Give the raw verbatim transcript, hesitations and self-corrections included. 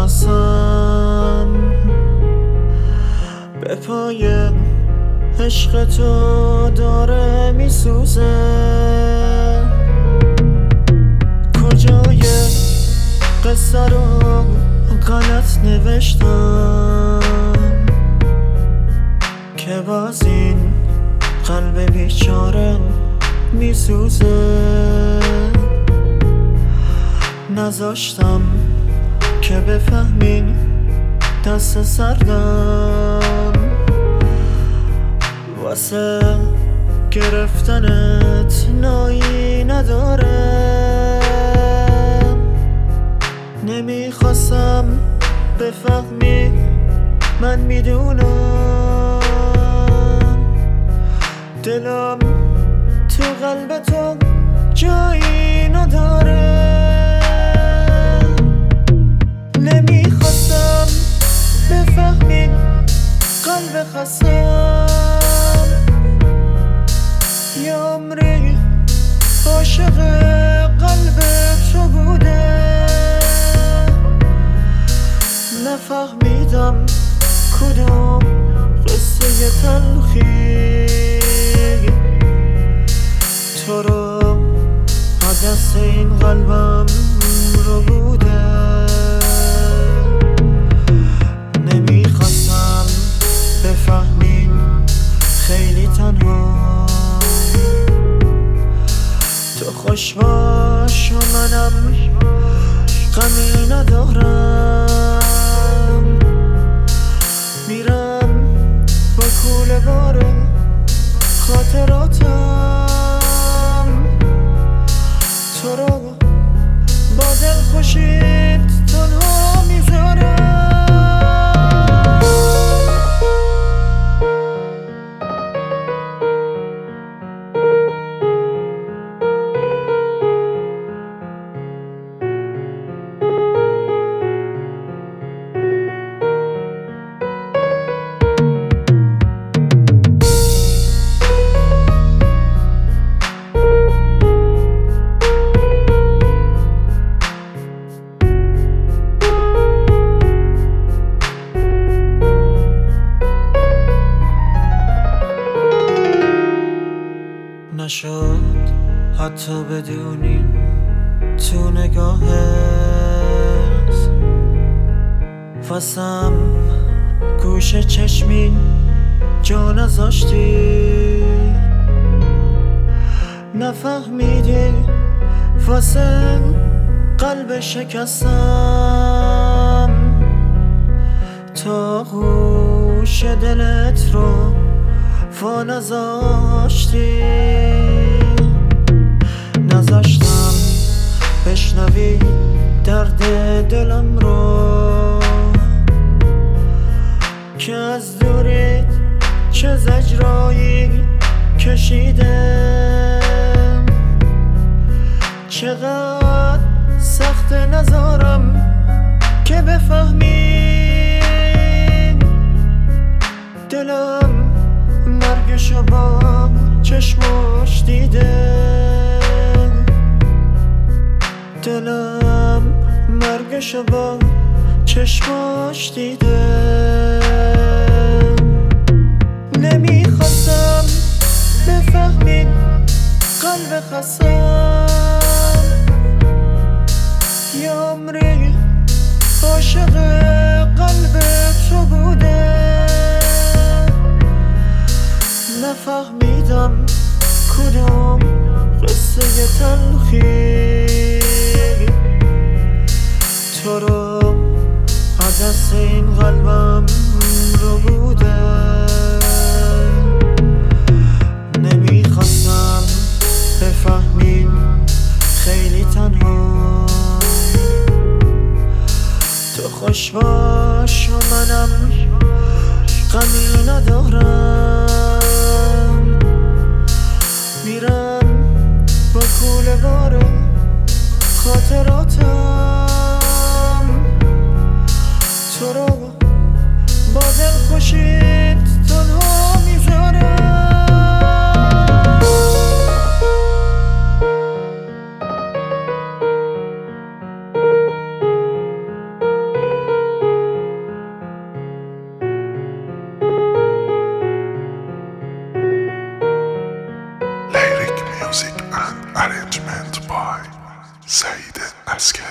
بخسم به پای عشق تو داره میسوزه. کجای قصه رو غلط نوشتم که باز این قلب بیچاره میسوزه. نذاشتم که بفهمین دست سردم واسه گرفتنت نایی نداره. نمیخواستم بفهمی من میدونم دلم تو قلب تو جایی نداره. نمیخواستم بفهمین قلب خستم یه عمری عاشق قلب تو بوده. نفهمیدم کدوم قصه تلخی تو رو دست این قلبم رو بوده. نمیخواستم بفهمین خیلی تنها تو خوش باش و منم غمی ندارم. میرم با کوله بار خاطراتم تو رو با دل خوشید تنها میذارم. نشد حتی بدونی تو نگاهت واسم گوش چشمی جا نذاشتی. نفهمیدی واسه قلب شکستم تا گوش دلت رو وا نذاشتی. نذاشتم بشنوی درد دلم رو که از دوریت چه زجرایی کشیده. چقدر سخت نذارم که بفهمی دلم مرگشو با چشماش دیده. دلم مرگشو با چشماش دیده. نمیخواستم بفهمین قلب خستم یه عمری عاشق قلب تو بوده. نفهمیدم کدوم قصه تلخی تو رو دست این قلبم رو بوده. نمیخواستم بفهمین خیلی تنها تو خوش باش و منم غمی ندارم. میرم با کوله بار خاطراتم تو رو با دل خوشید تنها میذارم. سعید عسکری.